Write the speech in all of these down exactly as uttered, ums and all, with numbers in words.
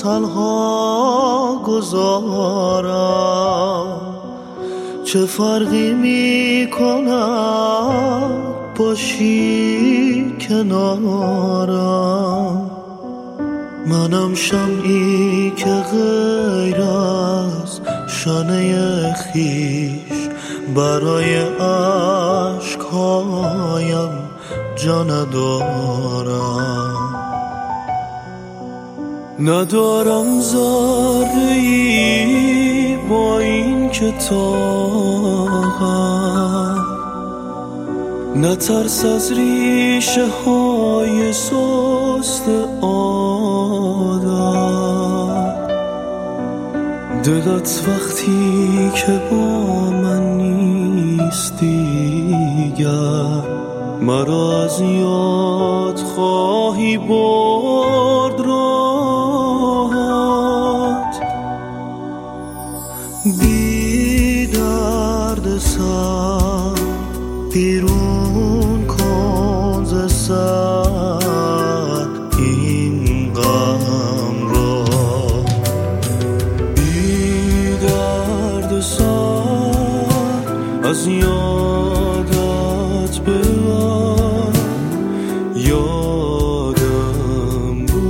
تنها گذارم، چه فرقی میکند باشی کنارم. منم شمعی که غیر از شانه خیش برای عشقهایم جا ندارم. ندارم ذره‌ای با این که طاقت، نه ترس از ریشه های سست عادت. دلت وقتی که با من نیست دیگر، مرا از یاد خواهی برد راحت. بی درد سر بیرون کن ز سر این غم را، بی درد سر از یادت ببر یادم را.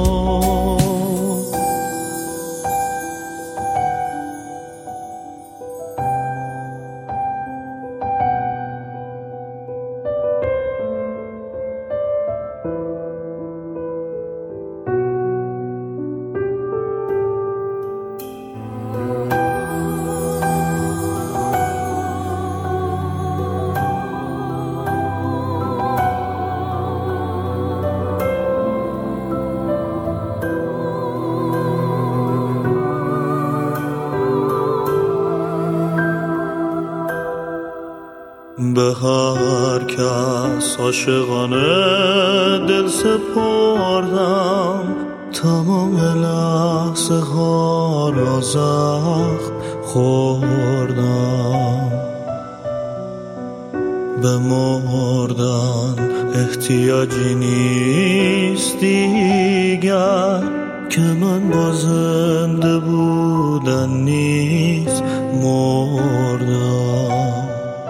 به هر کس عاشقانه دل سپردم، تمام لحظه ها را زخم خوردم. به مردن احتیاجی نیست دیگر، که من با زنده بودن نیز مردم.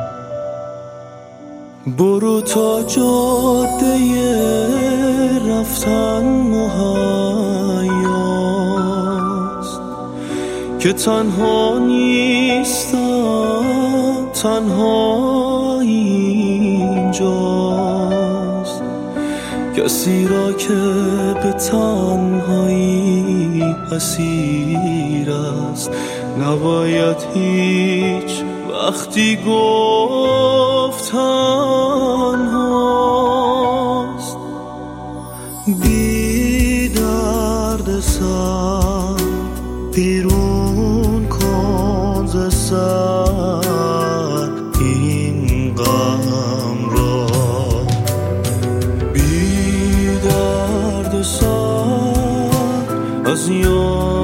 برو تا جاده رفتن مهیاست، که تنها نیستم، تنها اینجاست. کسی را که به تنهایی اسیر است، نباید هیچ وقتی گفت تنهاست. بی درد سر بیرون کن ز سر این غم را، بی درد سر از یاد